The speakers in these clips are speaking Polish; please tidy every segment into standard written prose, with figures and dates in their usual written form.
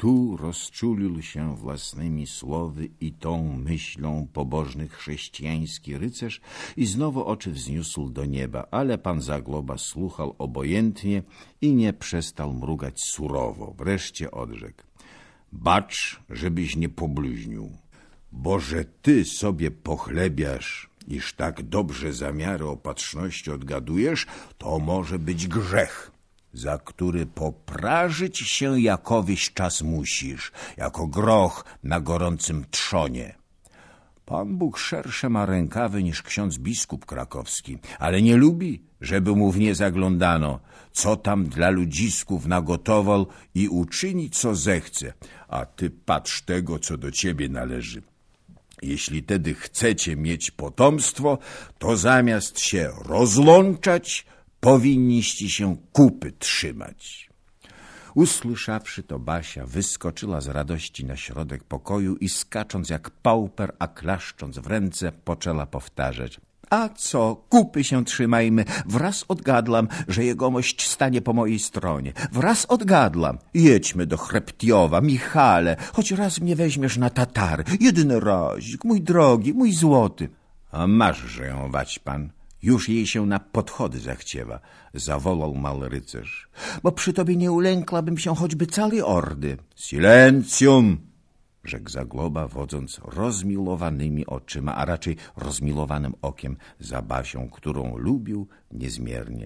Tu rozczulił się własnymi słowy i tą myślą pobożny chrześcijański rycerz i znowu oczy wzniósł do nieba, ale pan Zagloba słuchał obojętnie i nie przestał mrugać surowo. Wreszcie odrzekł: bacz, żebyś nie pobluźnił, bo że ty sobie pochlebiasz, iż tak dobrze zamiary opatrzności odgadujesz, to może być grzech, za który poprażyć się jakowyś czas musisz, jako groch na gorącym trzonie. Pan Bóg szersze ma rękawy niż ksiądz biskup krakowski, ale nie lubi, żeby mu w nie zaglądano, co tam dla ludzisków nagotował i uczyni, co zechce, a ty patrz tego, co do ciebie należy. Jeśli tedy chcecie mieć potomstwo, to zamiast się rozłączać, powinniście się kupy trzymać. Usłyszawszy to, Basia wyskoczyła z radości na środek pokoju i skacząc jak pauper, a klaszcząc w ręce, poczęła powtarzać: a co, kupy się trzymajmy, wraz odgadlam, że jegomość stanie po mojej stronie. Wraz odgadlam, jedźmy do Chreptiowa, Michale, choć raz mnie weźmiesz na Tatary, jedyny razik, mój drogi, mój złoty. A masz-że ją wać pan, już jej się na podchody zachciewa, zawołał mały rycerz, bo przy tobie nie ulękłabym się choćby całej ordy. Silencjum! Rzekł Zagloba, wodząc rozmilowanymi oczyma, a raczej rozmilowanym okiem za Basią, którą lubił niezmiernie.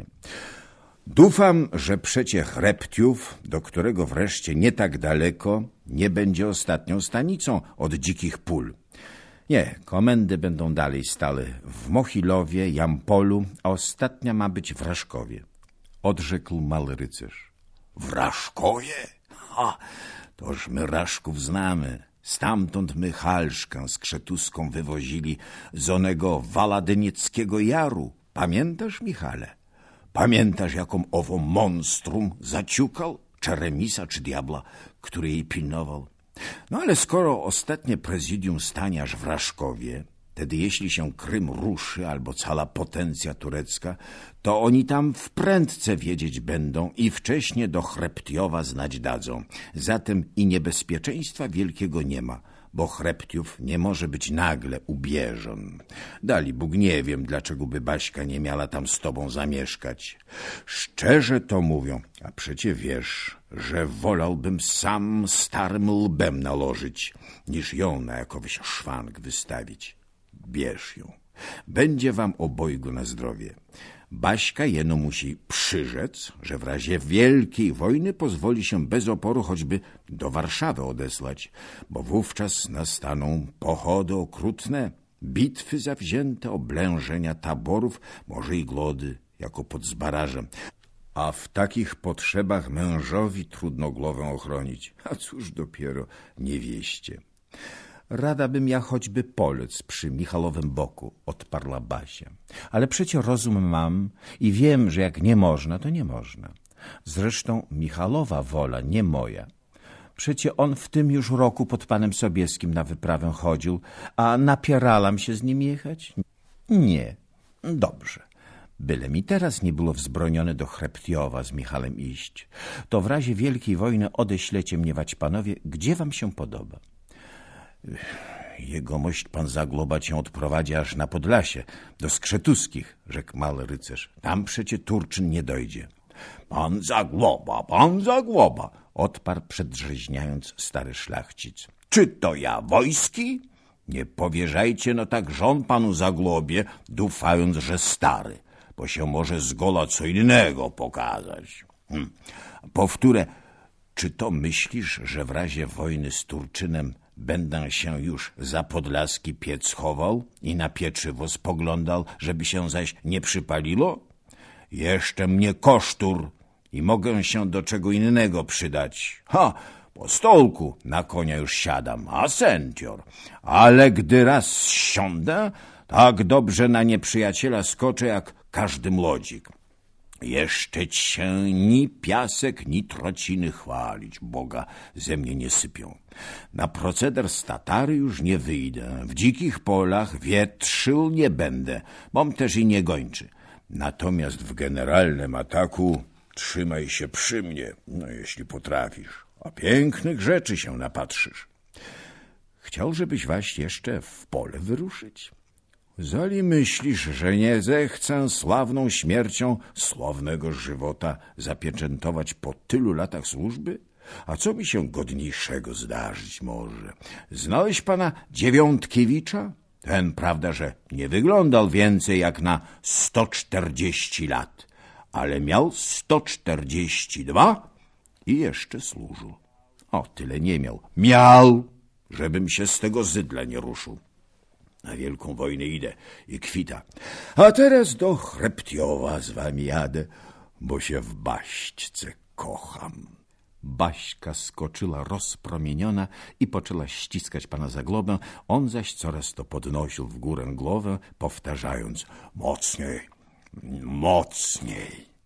Dufam, że przecie Chreptiów, do którego wreszcie nie tak daleko, nie będzie ostatnią stanicą od dzikich pól. Nie, komendy będą dalej stale w Mochilowie, Jampolu, a ostatnia ma być w Raszkowie. Odrzekł mały rycerz. W Raszkowie? Ha! Toż my Raszków znamy. Stamtąd my Halszkę z Krzetuską wywozili z onego Waladynieckiego Jaru. Pamiętasz, Michale? Pamiętasz, jaką owo monstrum zaciukał? Czeremisa czy diabla, który jej pilnował? No ale skoro ostatnie prezydium stanie aż w Raszkowie, wtedy jeśli się Krym ruszy albo cała potencja turecka, to oni tam w prędce wiedzieć będą i wcześnie do Chreptiowa znać dadzą. Zatem i niebezpieczeństwa wielkiego nie ma, bo Chreptiów nie może być nagle ubieżon. Dali Bóg, nie wiem, dlaczego by Baśka nie miała tam z tobą zamieszkać. Szczerze to mówią, a przecie wiesz, że wolałbym sam starym lbem nalożyć, niż ją na jakowyś szwank wystawić. Bierz ją. Będzie wam obojgu na zdrowie. Baśka jeno musi przyrzec, że w razie wielkiej wojny pozwoli się bez oporu choćby do Warszawy odesłać, bo wówczas nastaną pochody okrutne, bitwy zawzięte, oblężenia taborów, może i glody, jako pod Zbarażem. A w takich potrzebach mężowi trudno głowę ochronić, a cóż dopiero niewieście. Rada bym ja choćby polec przy Michalowym boku, odparła Basia. Ale przecie rozum mam i wiem, że jak nie można, to nie można. Zresztą Michalowa wola, nie moja. Przecie on w tym już roku pod panem Sobieskim na wyprawę chodził, a napieralam się z nim jechać? Nie. Dobrze. Byle mi teraz nie było wzbronione do Chreptiowa z Michalem iść. To w razie wielkiej wojny odeślecie mnie, wać panowie, gdzie wam się podoba. Jegomość pan Zagloba cię odprowadzi aż na Podlasie, do Skrzetuskich, rzekł mały rycerz. Tam przecie Turczyn nie dojdzie. Pan Zagloba, odparł przedrzeźniając stary szlachcic. Czy to ja wojski? Nie powierzajcie no tak żon panu Zaglobie, dufając, że stary, bo się może zgola co innego pokazać. Powtórę, czy to myślisz, że w razie wojny z Turczynem będę się już za podlaski piec chował i na pieczywo spoglądał, żeby się zaś nie przypaliło? Jeszcze mnie kosztur i mogę się do czego innego przydać. Po stolku na konia już siadam, a sędzior. Ale gdy raz siądę, tak dobrze na nieprzyjaciela skoczę jak każdy młodzik. Jeszcze cię ni piasek, ni trociny chwalić, Boga ze mnie nie sypią. Na proceder z Tatary już nie wyjdę, w dzikich polach wietrzył nie będę, bom też i nie gończy. Natomiast w generalnym ataku trzymaj się przy mnie, no jeśli potrafisz. a pięknych rzeczy się napatrzysz. Chciał, żebyś waś jeszcze w pole wyruszyć? Zali myślisz, że nie zechcę sławną śmiercią sławnego żywota zapieczętować po tylu latach służby? A co mi się godniejszego zdarzyć może? Znałeś pana Dziewiątkiewicza? Ten, prawda, że nie wyglądał więcej jak na 140 lat, ale miał 142 i jeszcze służył. O, tyle nie miał. Miał, żebym się z tego zydla nie ruszył. Na wielką wojnę idę i kwita. A teraz do Chreptiowa z wami jadę, bo się w Baśćce kocham. Baśka skoczyła rozpromieniona i poczęła ściskać pana za globę. On zaś coraz to podnosił w górę głowę, powtarzając: mocniej, mocniej.